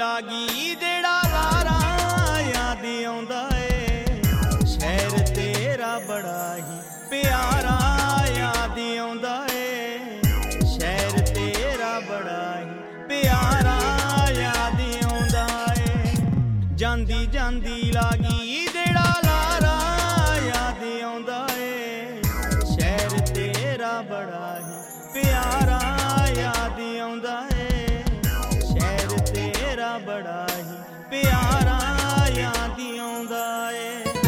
ਲਾਗੀ ਜਿਹੜਾ ਲਾਰਾ याद आउंदा ए शहर तेरा बड़ा ही प्यारा याद आउंदा ए शहर तेरा बड़ा ही प्यारा याद आउंदा ए जांदी जांदी लागी जेड़ा लारा याद आउंदा ए शहर तेरा बड़ा ही प्यारा याद आउंदा ए शहर तेरा बड़ा ही प्यारा याद आउंदा ए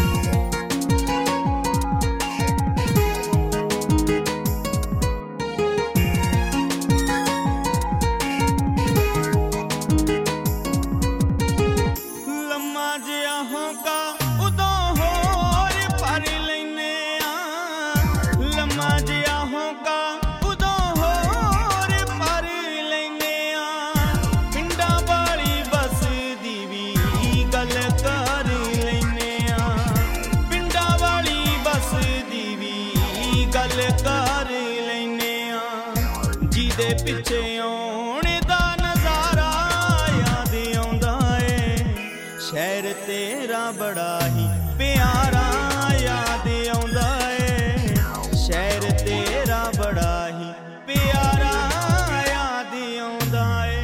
लम्मा जिहा होका उदों होर भर लैने आ लम्मा जिहा होका उदों होर भर लैने आ पिंडां वाली बस दी वी गल कर लैने आ पिंडां वाली बस दी वी गल कर लैने आ जिहदे पिछे आउण दा नज़ारा याद आउंदा ए शहर तेरा बड़ा ही प्यारा याद आउंदा ए शहर तेरा बड़ा ही प्यारा याद आउंदा ए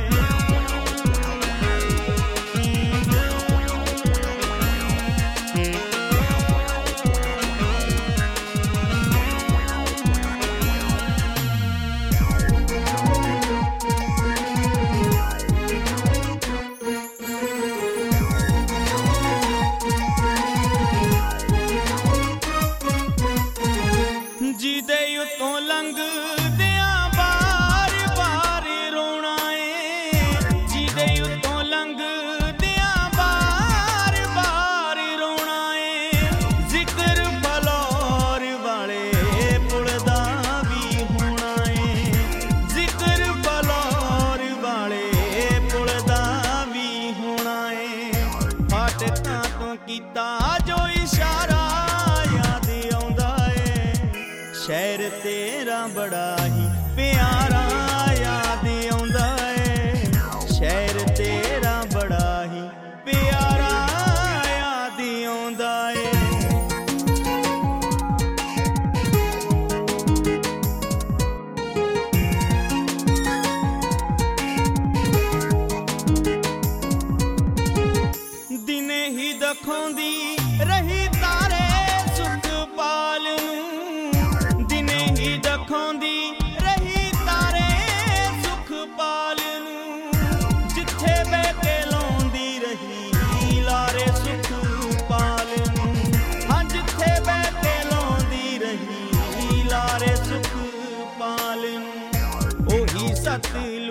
जिदे उतों लंघदियां बार बार रोना ए जिदे उतों लंघदियां बार बार रोना ए जिक्र फलौर वाले पुल दा भी होना ए जिक्र फलौर वाले पुल दा भी होना ए फाटकां तों कीता जो इशारा याद आउंदा शहर तेरा बड़ा ही प्यारा याद आउंदा ए शहर तेरा बड़ा ही प्यारा याद आउंदा ए दिने ही दखौंदी रही तारे सुखपाल नूं दिने ही दखौंदी रही तारे सुखपाल नूं जिथे बह के लाउंदी रही लारे सुखपाल नूं हां जिथे बह के लाउंदी रही लारे सुखपाल नूं ओही सतलुज